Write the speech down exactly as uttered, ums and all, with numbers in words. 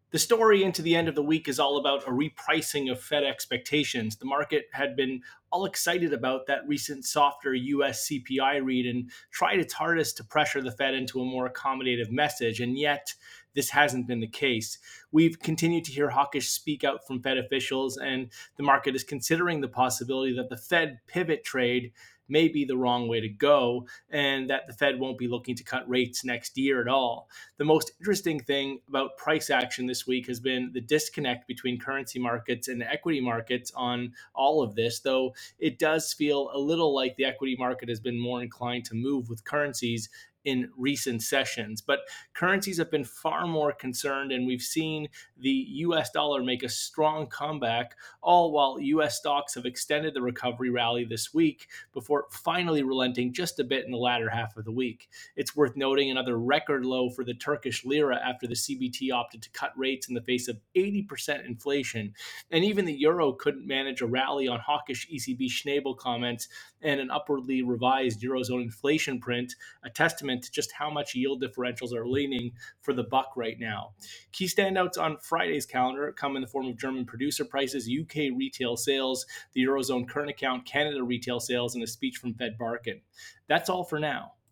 The story into the end of the week is all about a repricing of Fed expectations. The market had been all excited about that recent softer U S C P I read and tried its hardest to pressure the Fed into a more accommodative message, and yet this hasn't been the case. We've continued to hear hawkish speak out from Fed officials, and the market is considering the possibility that the Fed pivot trade may be the wrong way to go, and that the Fed won't be looking to cut rates next year at all. The most interesting thing about price action this week has been the disconnect between currency markets and equity markets on all of this, though it does feel a little like the equity market has been more inclined to move with currencies in recent sessions. But currencies have been far more concerned, and we've seen the U S dollar make a strong comeback, all while U S stocks have extended the recovery rally this week before finally relenting just a bit in the latter half of the week. It's worth noting another record low for the Turkish lira after the C B T opted to cut rates in the face of eighty percent inflation. And even the euro couldn't manage a rally on hawkish E C B Schnabel comments and an upwardly revised Eurozone inflation print, a testament to just how much yield differentials are leaning for the buck right now. Key standouts on Friday's calendar come in the form of German producer prices, U K retail sales, the Eurozone current account, Canada retail sales, and a speech from Fed Barkin. That's all for now.